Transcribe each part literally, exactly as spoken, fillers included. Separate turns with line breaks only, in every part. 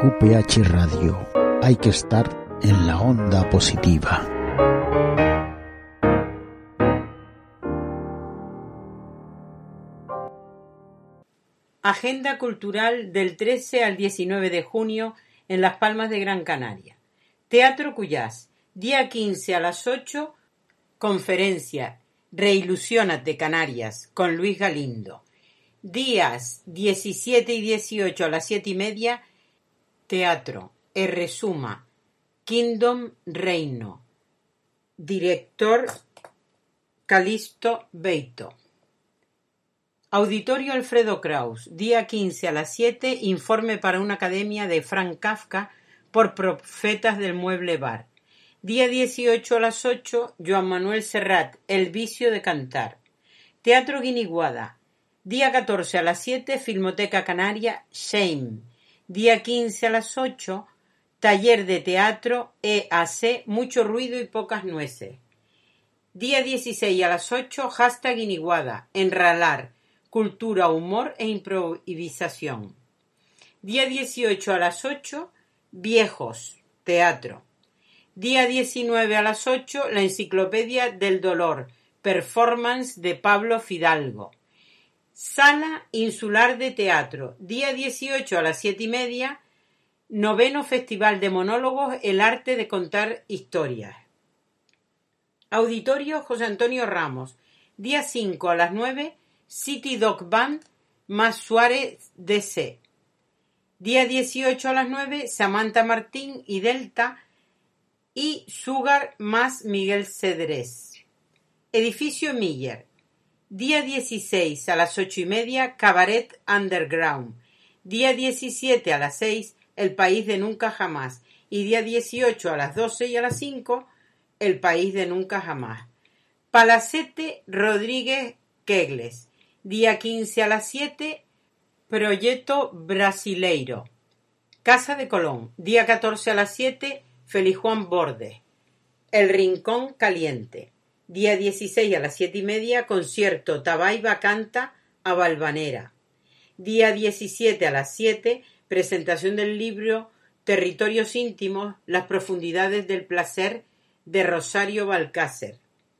Q P H Radio. Hay que estar en la onda positiva.
Agenda cultural del trece al diecinueve de junio en Las Palmas de Gran Canaria. Teatro Cuyás, día quince a las ocho, conferencia Reilusiónate Canarias con Luis Galindo. Días diecisiete y dieciocho a las siete y media, teatro Erresuma, Kingdom Reino. Director Calixto Beito. Auditorio Alfredo Kraus, día quince a las siete, informe para una academia de Franz Kafka por Profetas del Mueble Bar. Día dieciocho a las ocho, Joan Manuel Serrat, El vicio de cantar. Teatro Guiniguada. Día catorce a las siete, Filmoteca Canaria, Shame. Día quince a las ocho, Taller de Teatro E A C, Mucho Ruido y Pocas Nueces. Día dieciséis a las ocho, Hashtag Guiniguada, Enralar, Cultura, Humor e Improvisación. Día dieciocho a las ocho, Viejos, Teatro. Día diecinueve a las ocho, La Enciclopedia del Dolor, performance de Pablo Fidalgo. Sala Insular de Teatro, día dieciocho a las siete y media, noveno Festival de Monólogos, El arte de contar historias. Auditorio José Antonio Ramos, día cinco a las nueve, City Dog Band más Suárez D C. Día dieciocho a las nueve, Samantha Martín y Delta y Sugar más Miguel Cedrés. Edificio Miller. Día dieciséis a las ocho y media, Cabaret Underground. Día diecisiete a las seis, El País de Nunca Jamás. Y día dieciocho a las doce y a las cinco, El País de Nunca Jamás. Palacete Rodríguez Kegles. Día quince a las siete, Proyecto Brasileiro. Casa de Colón. Día catorce a las siete, Feliz Juan Bordes. El Rincón Caliente. Día dieciséis a las siete y media, concierto Tabaiba canta a Valvanera. Día diecisiete a las siete, presentación del libro Territorios íntimos, las profundidades del placer de Rosario Balcácer.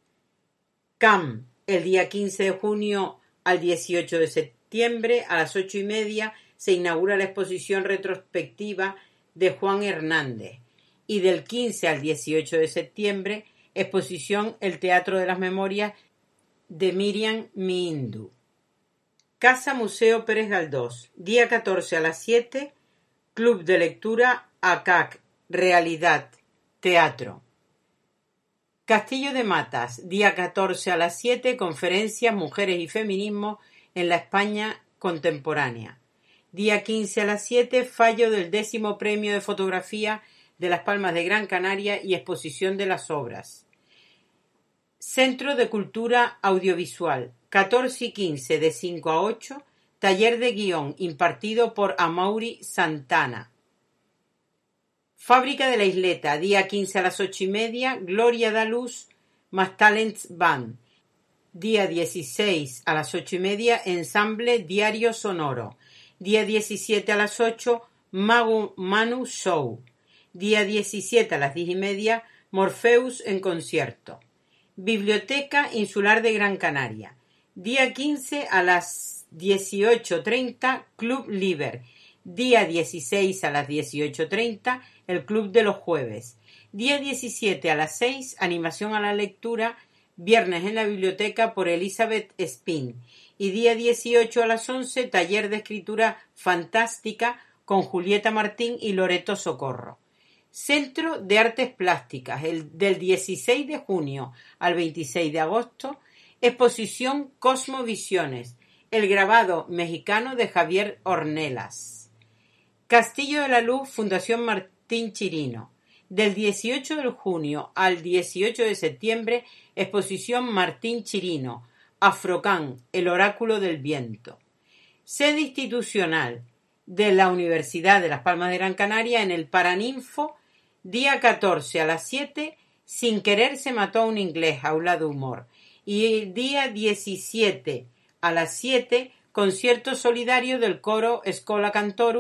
C A M, el día quince de junio al dieciocho de septiembre, a las ocho y media, se inaugura la exposición retrospectiva de Juan Hernández. Y del quince al dieciocho de septiembre, exposición El Teatro de las Memorias de Miriam Miindu. Casa Museo Pérez Galdós, día catorce a las siete, Club de Lectura A C A C, Realidad, Teatro. Castillo de Matas, día catorce a las siete, conferencias Mujeres y Feminismo en la España Contemporánea. Día quince a las siete, fallo del décimo premio de fotografía de Las Palmas de Gran Canaria y exposición de las obras. Centro de Cultura Audiovisual, catorce y quince de cinco a ocho, taller de guión impartido por Amaury Santana. Fábrica de la Isleta, día quince a las ocho y media, Gloria da Luz más Talents Band. Día dieciséis a las ocho y media, ensamble Diario Sonoro. Día diecisiete a las ocho, Mago Manu Show. Día diecisiete a las diez y media, Morpheus en concierto. Biblioteca Insular de Gran Canaria. Día quince a las dieciocho treinta, Club Liber. Día dieciséis a las dieciocho treinta, el Club de los Jueves. Día diecisiete a las seis, Animación a la Lectura, Viernes en la Biblioteca por Elizabeth Spin. Y día dieciocho a las once, Taller de Escritura Fantástica con Julieta Martín y Loreto Socorro. Centro de Artes Plásticas, el del dieciséis de junio al veintiséis de agosto, exposición Cosmovisiones, el grabado mexicano de Javier Ornelas. Castillo de la Luz, Fundación Martín Chirino, del dieciocho de junio al dieciocho de septiembre, exposición Martín Chirino, Afrocán, el oráculo del viento. Sede institucional de la Universidad de Las Palmas de Gran Canaria en el Paraninfo, día catorce a las siete, Sin querer se mató a un inglés, aula de humor. Y el día diecisiete a las siete, concierto solidario del coro Schola Cantorum,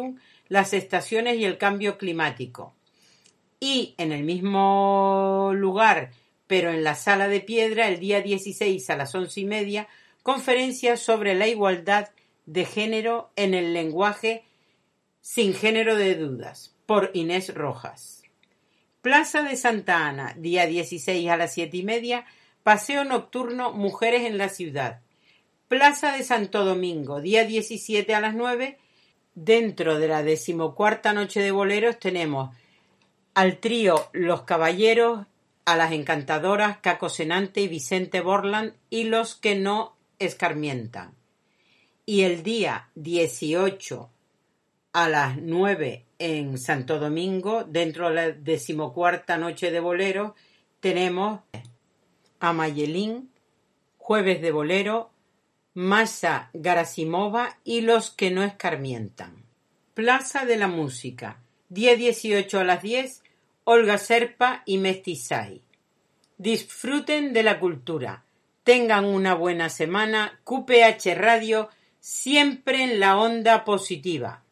las estaciones y el cambio climático. Y en el mismo lugar, pero en la Sala de Piedra, el día dieciséis a las once y media, conferencia sobre la igualdad de género en el lenguaje sin género de dudas, por Inés Rojas. Plaza de Santa Ana, día dieciséis a las siete y media, paseo nocturno Mujeres en la Ciudad. Plaza de Santo Domingo, día diecisiete a las nueve, dentro de la decimocuarta noche de boleros tenemos al trío Los Caballeros, a las encantadoras Caco Senante y Vicente Borland y Los que no escarmientan. Y el día dieciocho a las nueve en Santo Domingo, dentro de la decimocuarta noche de boleros, tenemos a Mayelín, Jueves de Bolero, Masha Garasimova y Los que no escarmientan. Plaza de la Música, día dieciocho a las diez, Olga Serpa y Mestizay. Disfruten de la cultura. Tengan una buena semana. Q P H Radio, siempre en la onda positiva.